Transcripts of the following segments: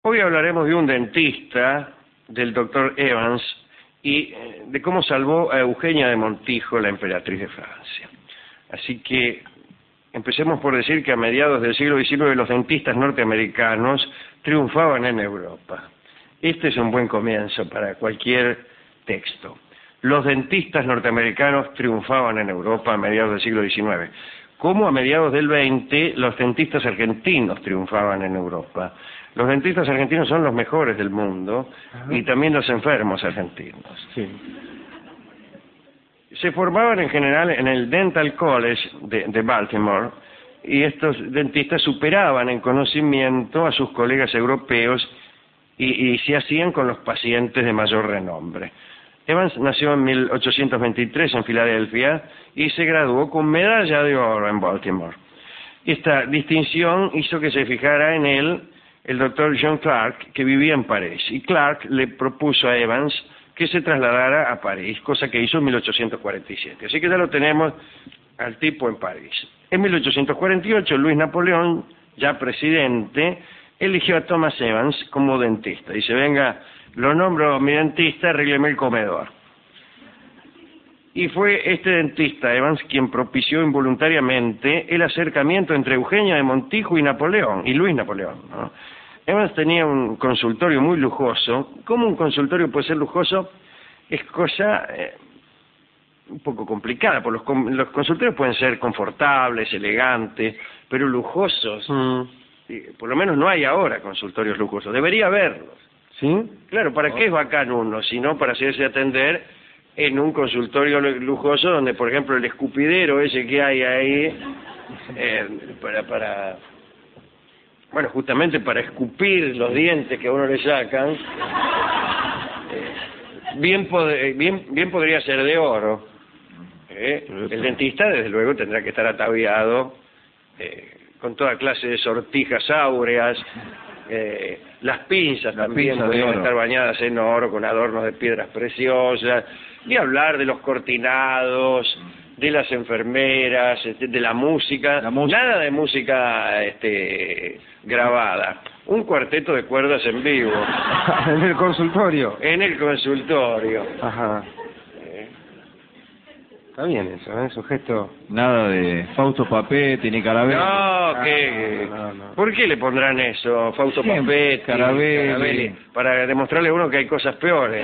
Hoy hablaremos de un dentista, del doctor Evans, y de cómo salvó a Eugenia de Montijo, la emperatriz de Francia. Así que empecemos por decir que a mediados del siglo XIX los dentistas norteamericanos triunfaban en Europa. Este es un buen comienzo para cualquier texto. Los dentistas norteamericanos triunfaban en Europa a mediados del siglo XIX. Como a mediados del XX los dentistas argentinos triunfaban en Europa. Los dentistas argentinos son los mejores del mundo. Ajá. Y también los enfermos argentinos. Sí. Se formaban en general en el Dental College de Baltimore, y estos dentistas superaban en conocimiento a sus colegas europeos y se hacían con los pacientes de mayor renombre. Evans nació en 1823 en Filadelfia y se graduó con medalla de oro en Baltimore. Esta distinción hizo que se fijara en él el doctor John Clark, que vivía en París, y Clark le propuso a Evans que se trasladara a París, cosa que hizo en 1847. Así que ya lo tenemos al tipo en París. En 1848, Luis Napoleón, ya presidente, eligió a Thomas Evans como dentista. Dice, venga, lo nombro mi dentista, arrégleme el comedor. Y fue este dentista, Evans, quien propició involuntariamente el acercamiento entre Eugenia de Montijo y Napoleón, y Luis Napoleón, ¿no? Evans tenía un consultorio muy lujoso. ¿Cómo un consultorio puede ser lujoso? Es cosa un poco complicada, porque los consultorios pueden ser confortables, elegantes, pero lujosos. Por lo menos no hay ahora consultorios lujosos. Debería haberlos. ¿Sí? Claro, ¿para qué es bacán uno? Sino para hacerse atender en un consultorio lujoso donde, por ejemplo, el escupidero ese que hay ahí, bueno, justamente para escupir los dientes que a uno le sacan, bien podría ser de oro. El dentista, desde luego, tendrá que estar ataviado con toda clase de sortijas áureas. Las pinzas también podrían estar bañadas en oro, con adornos de piedras preciosas, y hablar de los cortinados, de las enfermeras, de la música, nada de música grabada, un cuarteto de cuerdas en vivo. ¿En el consultorio? En el consultorio. Ajá. Está bien eso, sujeto. Nada de Fausto Papetti ni Carabelli. No, ¿qué? No. ¿Por qué le pondrán eso? Fausto Papetti, Carabelli, para demostrarle a uno que hay cosas peores.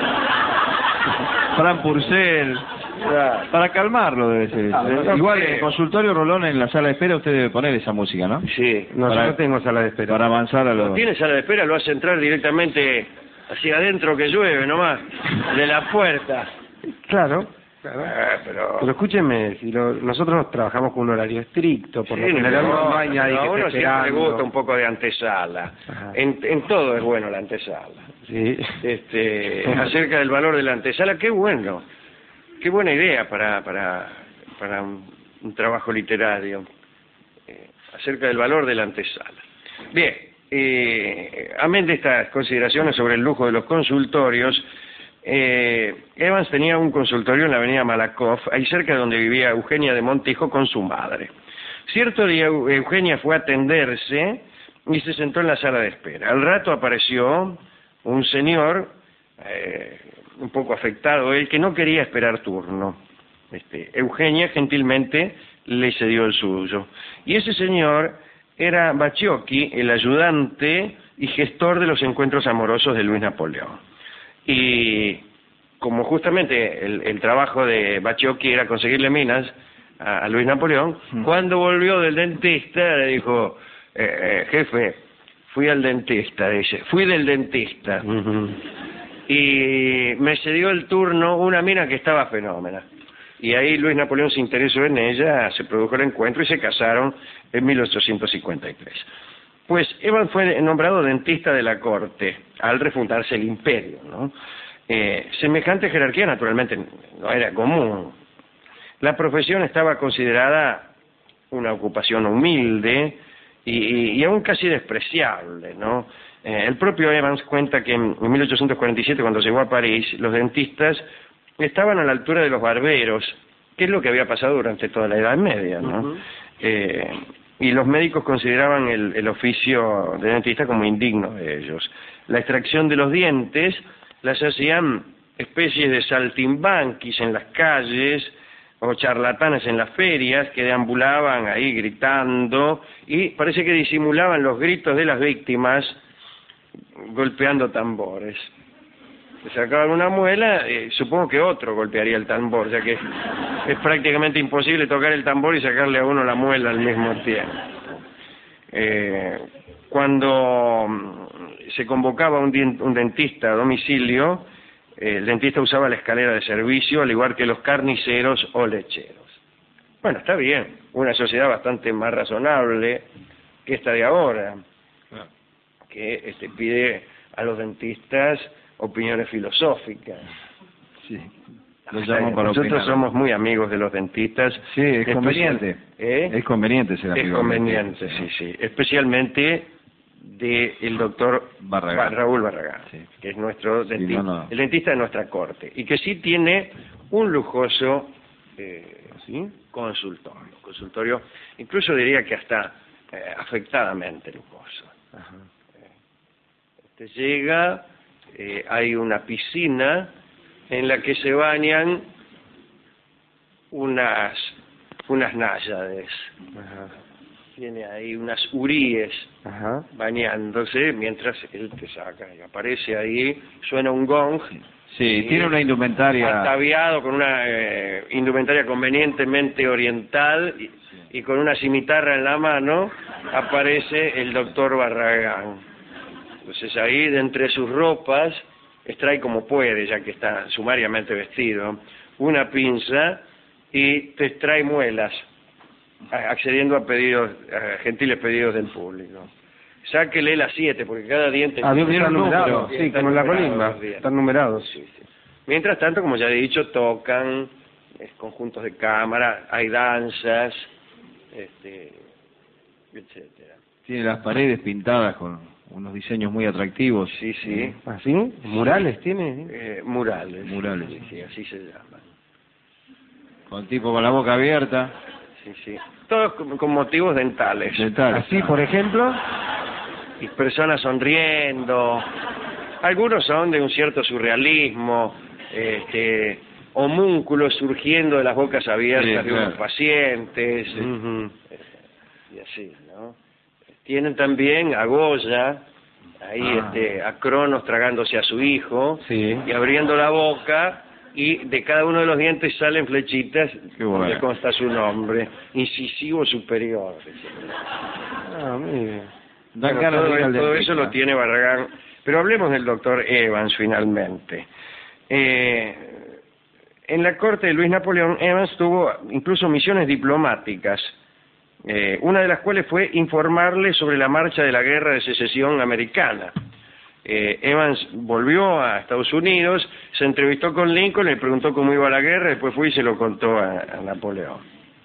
Fran Purcell. Claro. Para calmarlo debe ser. Igual en el consultorio Rolón, en la sala de espera usted debe poner esa música, ¿no? Sí. Nosotros tenemos sala de espera. Para avanzar a lo... ¿Tiene sala de espera? Lo hace entrar directamente hacia adentro, que llueve nomás, de la puerta. Claro. Pero escúcheme, si nosotros trabajamos con un horario estricto, por lo general no hay nadie que a uno esté siempre esperando. le gusta un poco de antesala. En todo es bueno la antesala. Sí. Acerca del valor de la antesala, qué bueno. Qué buena idea para un trabajo literario. Acerca del valor de la antesala. Bien, amén de estas consideraciones sobre el lujo de los consultorios, Evans tenía un consultorio en la avenida Malakoff, ahí cerca de donde vivía Eugenia de Montijo con su madre. Cierto día Eugenia fue a atenderse y se sentó en la sala de espera. Al rato apareció un señor, un poco afectado él, que no quería esperar turno. Eugenia gentilmente le cedió el suyo. Y ese señor era Bacciochi, el ayudante y gestor de los encuentros amorosos de Luis Napoleón. Y como justamente el trabajo de Bacciochi era conseguirle minas a Luis Napoleón, cuando volvió del dentista le dijo, jefe, fui al dentista, dice, fui del dentista. Y me cedió el turno una mina que estaba fenómena. Y ahí Luis Napoleón se interesó en ella, se produjo el encuentro y se casaron en 1853. Pues Evans fue nombrado dentista de la corte al refundarse el imperio, ¿no? Semejante jerarquía naturalmente no era común. La profesión estaba considerada una ocupación humilde y aún casi despreciable, ¿no? El propio Evans cuenta que en 1847, cuando llegó a París, los dentistas estaban a la altura de los barberos, que es lo que había pasado durante toda la Edad Media, ¿no? y los médicos consideraban el oficio de dentista como indigno de ellos. La extracción de los dientes las hacían especies de saltimbanquis en las calles o charlatanes en las ferias que deambulaban ahí gritando y parece que disimulaban los gritos de las víctimas golpeando tambores. Se sacaban una muela, supongo que otro golpearía el tambor, ya que es prácticamente imposible tocar el tambor y sacarle a uno la muela al mismo tiempo. Cuando se convocaba un dentista a domicilio, el dentista usaba la escalera de servicio, al igual que los carniceros o lecheros. Bueno, está bien, una sociedad bastante más razonable que esta de ahora, que pide a los dentistas opiniones filosóficas. Sí. Nosotros somos muy amigos de los dentistas. Sí, es conveniente. Es conveniente ser amigo. Es conveniente, sí. Especialmente del doctor Raúl Barragán, sí, que es nuestro dentista, el dentista de nuestra corte, y que sí tiene un lujoso consultorio, incluso diría que hasta afectadamente lujoso. Ajá. Llega, hay una piscina en la que se bañan unas náyades. Ajá. Tiene ahí unas uríes bañándose mientras él te saca y aparece ahí, suena un gong. Sí, tiene una indumentaria ataviado con una indumentaria convenientemente oriental y con una cimitarra en la mano aparece el doctor Barragán. Entonces ahí de entre sus ropas extrae como puede, ya que está sumariamente vestido, una pinza y te extrae muelas, accediendo a gentiles pedidos del público. Sáquele las 7, porque cada diente... Están numerados, sí, como en la colimba, están numerados. Sí. Mientras tanto, como ya he dicho, tocan conjuntos de cámara, hay danzas, etcétera. Tiene las paredes pintadas con unos diseños muy atractivos. Sí. ¿Así? ¿Murales tiene? Murales. Sí, así se llaman. Con tipo con la boca abierta. Sí. Todos con motivos dentales. Así, por ejemplo. Y personas sonriendo. Algunos son de un cierto surrealismo, homúnculos surgiendo de las bocas abiertas de unos pacientes, y así, ¿no? Tienen también a Goya, ahí a Cronos tragándose a su hijo, y abriendo la boca, y de cada uno de los dientes salen flechitas donde consta su nombre, incisivo superior. Todo eso lo tiene Barragán. Pero hablemos del doctor Evans finalmente. En la corte de Luis Napoleón, Evans tuvo incluso misiones diplomáticas, una de las cuales fue informarle sobre la marcha de la guerra de secesión americana. Evans volvió a Estados Unidos, se entrevistó con Lincoln, le preguntó cómo iba la guerra, después fue y se lo contó a Napoleón.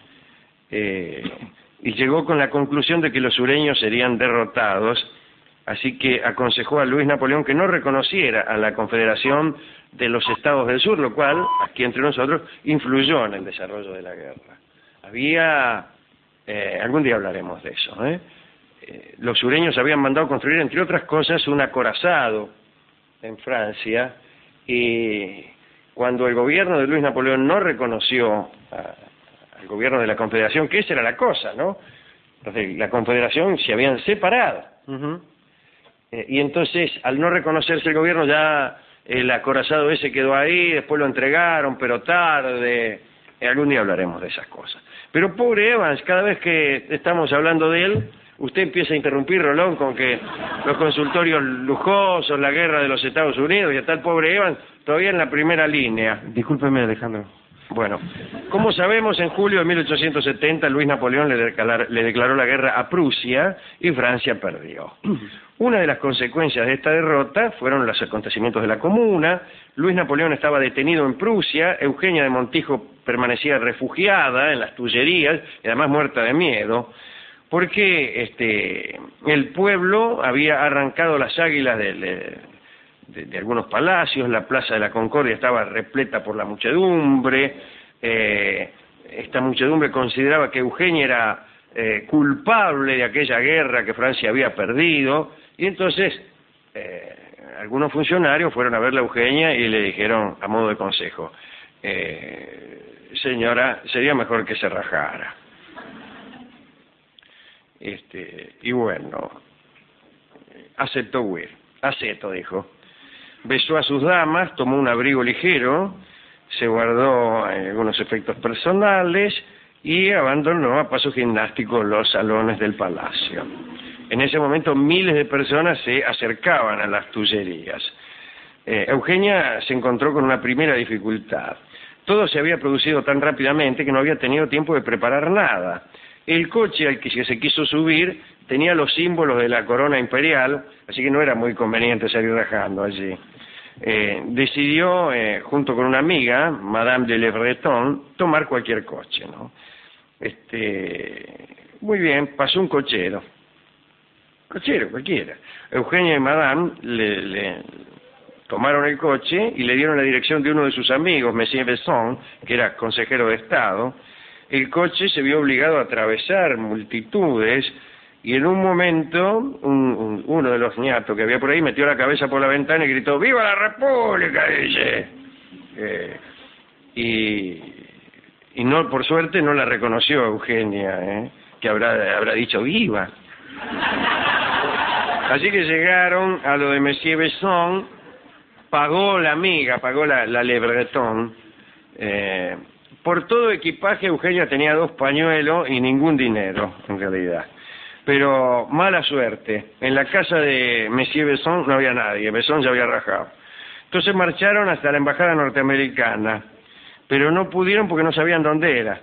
Y llegó con la conclusión de que los sureños serían derrotados, así que aconsejó a Luis Napoleón que no reconociera a la Confederación de los Estados del Sur, lo cual, aquí entre nosotros, influyó en el desarrollo de la guerra. Había, algún día hablaremos de eso, los sureños habían mandado construir, entre otras cosas, un acorazado en Francia, y cuando el gobierno de Luis Napoleón no reconoció al gobierno de la Confederación, que esa era la cosa, ¿no? Entonces, la Confederación se habían separado. Y entonces, al no reconocerse el gobierno, ya el acorazado ese quedó ahí, después lo entregaron, pero tarde. Algún día hablaremos de esas cosas. Pero pobre Evans, cada vez que estamos hablando de él, usted empieza a interrumpir, Rolón, con que los consultorios lujosos, la guerra de los Estados Unidos, y está el pobre Evans todavía en la primera línea. Discúlpeme, Alejandro. Bueno, como sabemos, en julio de 1870 Luis Napoleón le declaró la guerra a Prusia y Francia perdió. Una de las consecuencias de esta derrota fueron los acontecimientos de la Comuna. Luis Napoleón estaba detenido en Prusia, Eugenia de Montijo permanecía refugiada en las Tullerías y además muerta de miedo, porque el pueblo había arrancado las águilas de algunos palacios, la Plaza de la Concordia estaba repleta por la muchedumbre, esta muchedumbre consideraba que Eugenia era culpable de aquella guerra que Francia había perdido, y entonces algunos funcionarios fueron a ver a Eugenia y le dijeron, a modo de consejo, señora, sería mejor que se rajara. Y bueno, aceptó huir. Acepto, dijo. Besó a sus damas, tomó un abrigo ligero, se guardó algunos efectos personales y abandonó a paso gimnástico los salones del palacio. En ese momento miles de personas se acercaban a las Tullerías. Eugenia se encontró con una primera dificultad. Todo se había producido tan rápidamente que no había tenido tiempo de preparar nada. El coche al que se quiso subir tenía los símbolos de la corona imperial, así que no era muy conveniente salir rajando allí. Decidió, junto con una amiga, Madame de Le Breton, tomar cualquier coche, ¿no? Muy bien, pasó un cochero. Cochero, cualquiera. Eugenia y Madame le tomaron el coche y le dieron la dirección de uno de sus amigos, Monsieur Besson, que era consejero de Estado. El coche se vio obligado a atravesar multitudes y en un momento uno de los ñatos que había por ahí metió la cabeza por la ventana y gritó ¡Viva la República! Dice. Y no, por suerte no la reconoció Eugenia, que habrá dicho ¡Viva! Así que llegaron a lo de Monsieur Besson, pagó la amiga, pagó la Le Breton. Por todo equipaje Eugenia tenía 2 pañuelos y ningún dinero, en realidad. Pero mala suerte, en la casa de Monsieur Besson no había nadie, Besson ya había rajado. Entonces marcharon hasta la embajada norteamericana, pero no pudieron porque no sabían dónde era.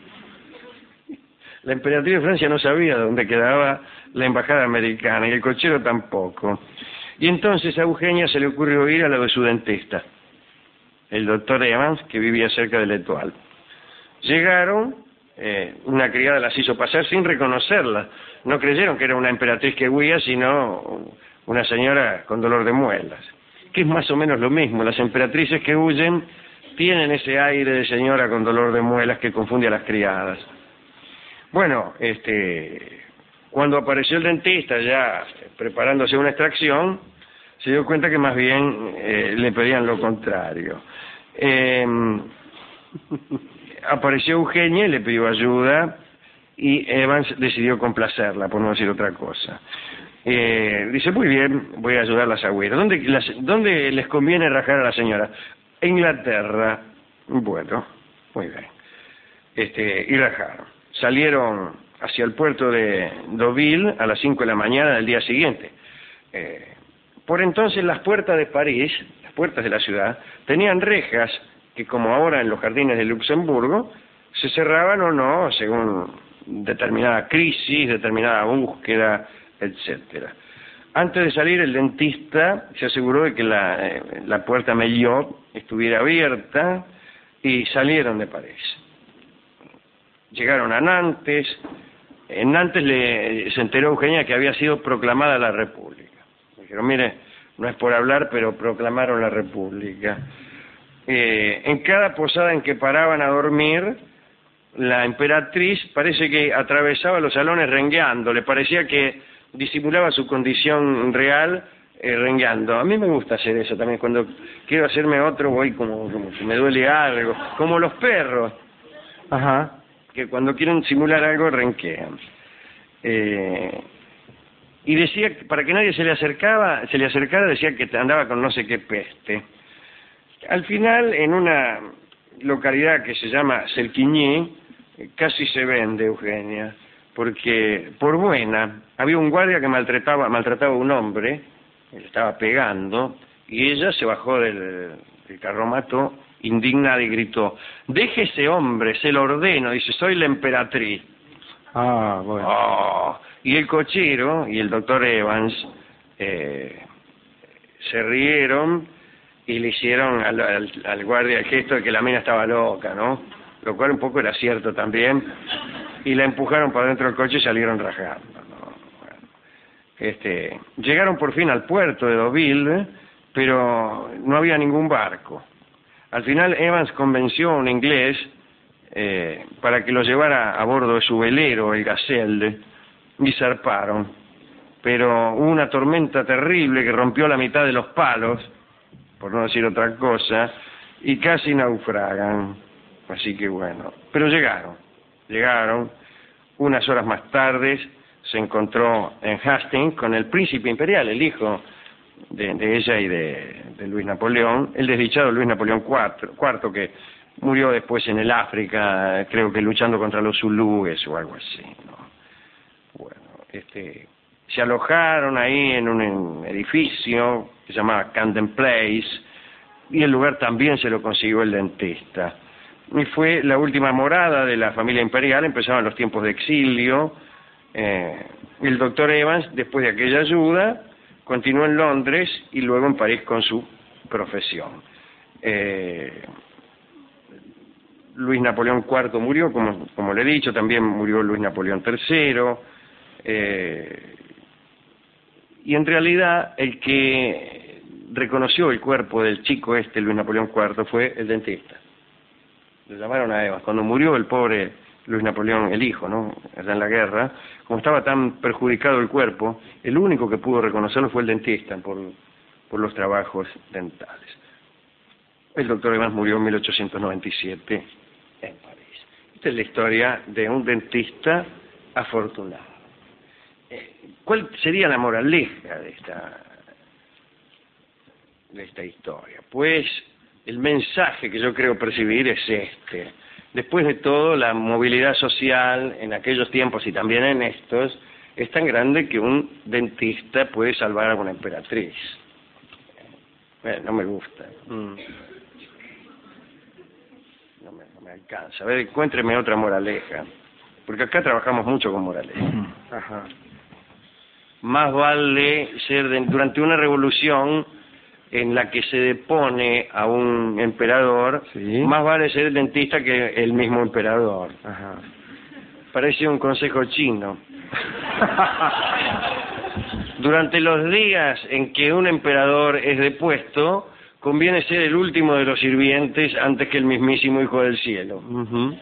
La emperatriz de Francia no sabía dónde quedaba la embajada americana y el cochero tampoco. Y entonces a Eugenia se le ocurrió ir a lo de su dentista, el doctor Evans, que vivía cerca de l'Étoile. Llegaron, una criada las hizo pasar sin reconocerla. No creyeron que era una emperatriz que huía, sino una señora con dolor de muelas, que es más o menos lo mismo. Las emperatrices que huyen tienen ese aire de señora con dolor de muelas que confunde a las criadas. Bueno, cuando apareció el dentista ya preparándose una extracción, se dio cuenta que más bien le pedían lo contrario. Apareció Eugenia y le pidió ayuda y Evans decidió complacerla, por no decir otra cosa. Dice, muy bien, voy a ayudarlas a huir. ¿Dónde les conviene rajar a la señora? Inglaterra. Bueno, muy bien. Y rajaron. Salieron hacia el puerto de Deauville a las 5 de la mañana del día siguiente. Por entonces las puertas de París, las puertas de la ciudad, tenían rejas que, como ahora en los jardines de Luxemburgo, se cerraban o no según determinada crisis, determinada búsqueda, etcétera. Antes de salir, el dentista se aseguró de que la puerta Mellot estuviera abierta y salieron de París. Llegaron a Nantes. En Nantes se enteró Eugenia que había sido proclamada la República. Dijeron, mire, no es por hablar, pero proclamaron la República. En cada posada en que paraban a dormir, la emperatriz parece que atravesaba los salones rengueando. Le parecía que disimulaba su condición real rengueando. A mí me gusta hacer eso también. Cuando quiero hacerme otro voy como que me duele algo. Como los perros. Ajá. Que cuando quieren simular algo renquean. Y decía, para que nadie se le acercara, decía que andaba con no sé qué peste. Al final, en una localidad que se llama Serquigny, casi se vende Eugenia, porque por buena, había un guardia que maltrataba a un hombre, le estaba pegando, y ella se bajó del carromato indignada y gritó, deje ese hombre, se lo ordeno, dice, soy la emperatriz. Ah, bueno. Oh. Y el cochero y el doctor Evans se rieron y le hicieron al guardia el gesto de que la mina estaba loca, ¿no? Lo cual un poco era cierto también. Y la empujaron para dentro del coche y salieron rajando, ¿no? Bueno, llegaron por fin al puerto de Deauville, pero no había ningún barco. Al final Evans convenció a un inglés para que lo llevara a bordo de su velero, el Gazelle, y zarparon. Pero hubo una tormenta terrible que rompió la mitad de los palos, por no decir otra cosa, y casi naufragan. Así que bueno, pero llegaron. Unas horas más tarde se encontró en Hastings con el príncipe imperial, el hijo de ella y de Luis Napoleón, el desdichado Luis Napoleón IV, que murió después en el África, creo que luchando contra los zulúes o algo así, ¿no? Bueno, se alojaron ahí en un edificio que se llamaba Camden Place, y el lugar también se lo consiguió el dentista. Y fue la última morada de la familia imperial. Empezaban los tiempos de exilio. El doctor Evans, después de aquella ayuda, continuó en Londres y luego en París con su profesión. Luis Napoleón IV murió, como le he dicho, también murió Luis Napoleón III. Y en realidad el que reconoció el cuerpo del chico Luis Napoleón IV, fue el dentista. Lo llamaron a Evans. Cuando murió el pobre Luis Napoleón, el hijo, ¿no?, allá en la guerra, como estaba tan perjudicado el cuerpo, el único que pudo reconocerlo fue el dentista por los trabajos dentales. El doctor Evans murió en 1897 en París. Esta es la historia de un dentista afortunado. ¿Cuál sería la moraleja de esta historia? Pues el mensaje que yo creo percibir es este. Después de todo, la movilidad social en aquellos tiempos y también en estos es tan grande que un dentista puede salvar a una emperatriz. Bueno, no me gusta. No me alcanza. A ver, encuéntreme otra moraleja. Porque acá trabajamos mucho con moraleja. Ajá. Más vale ser durante una revolución en la que se depone a un emperador, ¿sí?, más vale ser el dentista que el mismo emperador. Ajá. Parece un consejo chino. Durante los días en que un emperador es depuesto, conviene ser el último de los sirvientes antes que el mismísimo Hijo del Cielo. Uh-huh.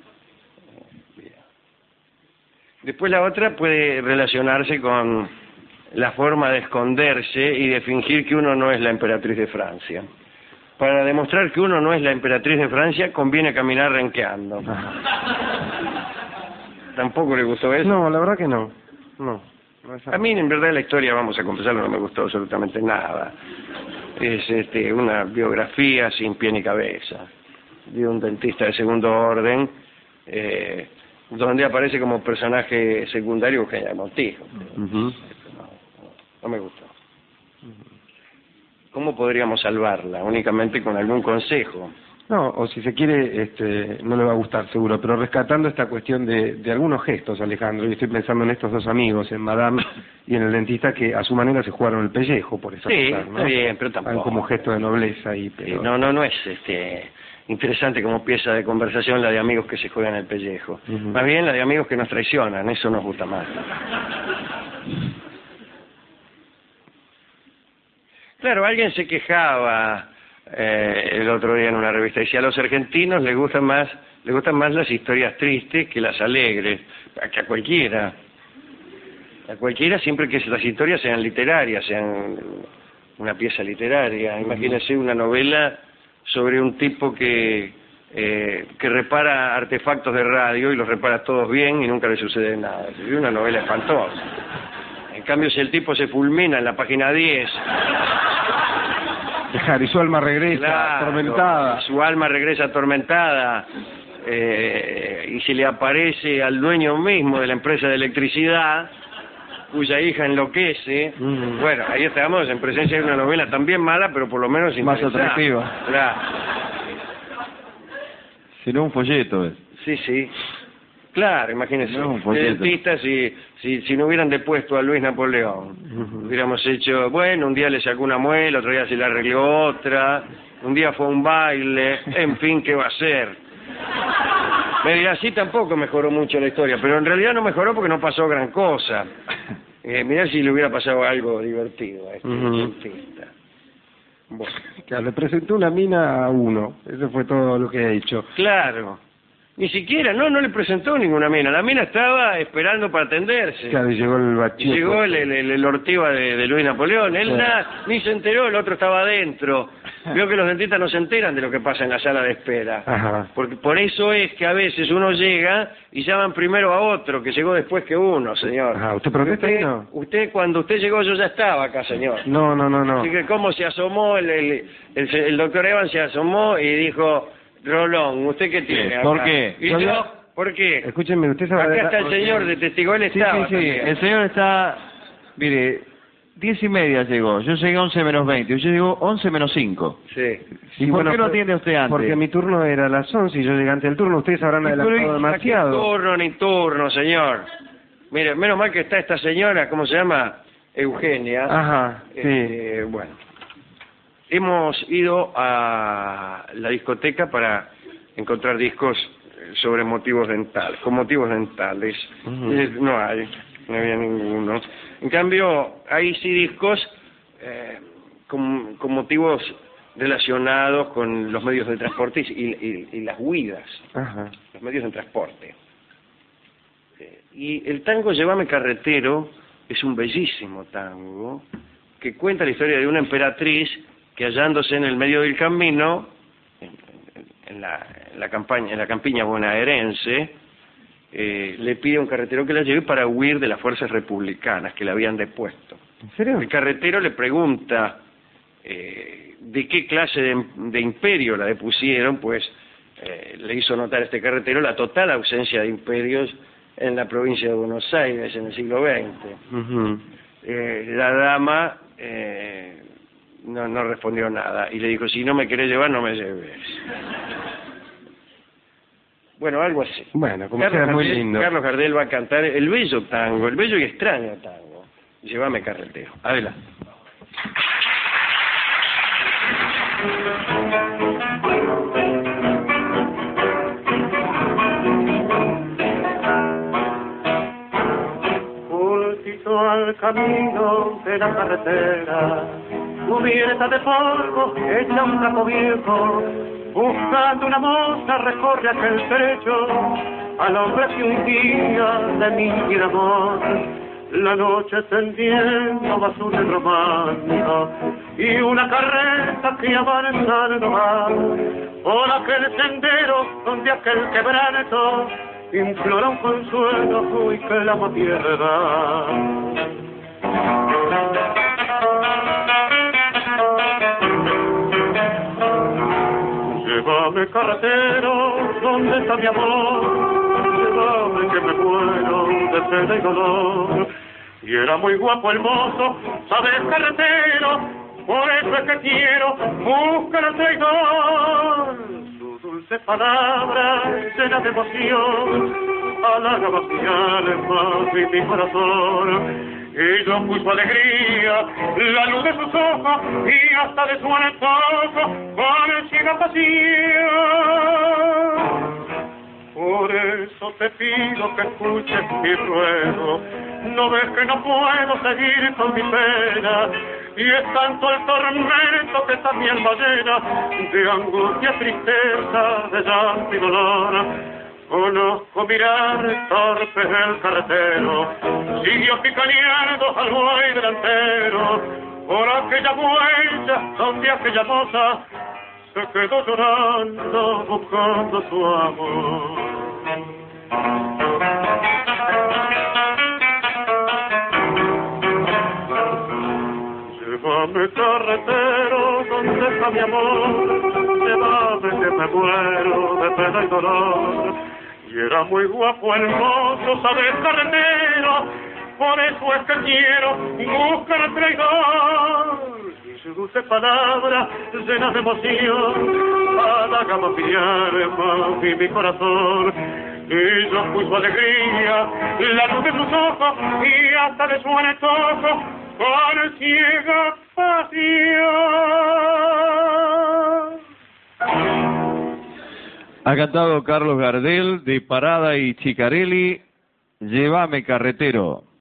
Después la otra puede relacionarse con la forma de esconderse y de fingir que uno no es la emperatriz de Francia. Para demostrar que uno no es la emperatriz de Francia, conviene caminar renqueando. ¿Tampoco le gustó eso? No, la verdad que no. A mí, en verdad, la historia, vamos a confesarlo, no me gustó absolutamente nada. Es una biografía sin pie ni cabeza de un dentista de segundo orden, donde aparece como personaje secundario Eugenia Montijo. Uh-huh. No me gustó. ¿Cómo podríamos salvarla? Únicamente con algún consejo. No, o si se quiere, no le va a gustar seguro, pero rescatando esta cuestión de algunos gestos, Alejandro, y estoy pensando en estos dos amigos, en Madame y en el dentista, que a su manera se jugaron el pellejo por esa sí, cosa, ¿no? Está bien, pero tampoco. Como gesto de nobleza y pero... No es interesante como pieza de conversación la de amigos que se juegan el pellejo. Uh-huh. Más bien la de amigos que nos traicionan, eso nos gusta más. Claro, alguien se quejaba el otro día en una revista, decía: a los argentinos les gustan más las historias tristes que las alegres, que a cualquiera, siempre que las historias sean literarias, sean una pieza literaria. Imagínense una novela sobre un tipo que repara artefactos de radio y los repara todos bien y nunca le sucede nada. Es una novela espantosa. En cambio, si el tipo se fulmina en la página 10... y su alma regresa atormentada. Su alma regresa atormentada, y se le aparece al dueño mismo de la empresa de electricidad, cuya hija enloquece. Bueno, ahí estamos en presencia de una novela también mala, pero por lo menos más atractiva. Claro. Si no, un folleto. Sí. Claro, imagínense, el dentista, si no hubieran depuesto a Luis Napoleón, hubiéramos hecho, bueno, un día le sacó una muela, otro día se le arregló otra, un día fue a un baile, en fin, ¿qué va a hacer? Me dirá, así tampoco mejoró mucho la historia, pero en realidad no mejoró porque no pasó gran cosa. Mirá si le hubiera pasado algo divertido a este dentista. Bueno. Claro, le presentó una mina a uno, eso fue todo lo que ha hecho. Claro. Ni siquiera, no le presentó ninguna mina. La mina estaba esperando para atenderse. Claro, y llegó el bachito. Llegó el Ortiva de Luis Napoleón. Él ni se enteró, el otro estaba adentro. Vio que los dentistas no se enteran de lo que pasa en la sala de espera. Ajá. Porque por eso es que a veces uno llega y llaman primero a otro, que llegó después que uno, señor. Ajá, ¿usted protesta ahí, no? Cuando usted llegó, yo ya estaba acá, señor. No. Así que cómo se asomó, el doctor Evans se asomó y dijo... Rolón, ¿usted qué tiene acá? ¿Por qué? ¿Y yo? ¿Por qué? Escúcheme, usted sabe... Acá está el señor de testigo, él estaba. Sí, el señor está... Mire, 10:30 llegó, yo llegué 11 menos 20, yo llegó 11 menos 5. Sí. ¿Y por qué no atiende usted antes? Porque mi turno era a las 11 y yo llegué antes del turno, ustedes habrán adelantado demasiado. Ni turno, señor. Mire, menos mal que está esta señora, ¿cómo se llama? Eugenia. Ajá, sí. Bueno. Hemos ido a la discoteca para encontrar discos sobre motivos dentales, con motivos dentales. No había ninguno. En cambio, hay sí discos con motivos relacionados con los medios de transporte y las huidas, los medios de transporte. Y el tango Llévame Carretero es un bellísimo tango que cuenta la historia de una emperatriz que hallándose en el medio del camino, en la campiña bonaerense, le pide a un carretero que la lleve para huir de las fuerzas republicanas que la habían depuesto. ¿En serio? El carretero le pregunta de qué clase de imperio la depusieron, pues le hizo notar a este carretero la total ausencia de imperios en la provincia de Buenos Aires en el siglo XX. La dama no respondió nada y le dijo, si no me querés llevar, no me lleves. Bueno, algo así. Bueno, como sea, muy lindo. Carlos Gardel va a cantar el bello tango, el bello y extraño tango. Llévame Carretero. Adelante. Juntito al camino de la carretera, cubierta de polvo, hecha un trapo viejo, buscando una moza recorre aquel trecho, al hombre que un día de mi vida amor, la noche tendiendo basura y romántica, y una carreta que avanza no va, por aquel sendero donde aquel quebranto implora un consuelo y que la amo tierra. Llévame carretero, ¿dónde está mi amor? Llévame que me muero de pena y dolor. Y era muy guapo el mozo, ¿sabes carretero? Por eso es que quiero buscar al traidor. Su dulce palabra llena de emoción halagaba mi alma y mi corazón. Y yo fui su alegría, la luz de sus ojos y hasta de su antojo con ciega pasión. Por eso te pido que escuches mi ruego, no ves que no puedo seguir con mi pena, y es tanto el tormento que está mi alma llena de angustia, tristeza, de llanto y dolor. Conozco mirar torpe el carretero, siguió picaneando al buey delantero, por aquella huella donde aquella moza se quedó llorando buscando su amor. Llévame carretero, ¿dónde está mi amor? Llévame que me muero de pena y dolor. Y era muy guapo el mozo, ¿sabes carretero? Por eso es que quiero buscar al traidor. Y su dulce palabra llena de emoción halagaba mi alma y mi corazón. Y yo fui su alegría, la luz de sus ojos y hasta de su antojo con ciega pasión. Ha cantado Carlos Gardel de Parada y Chicarelli, Llévame Carretero.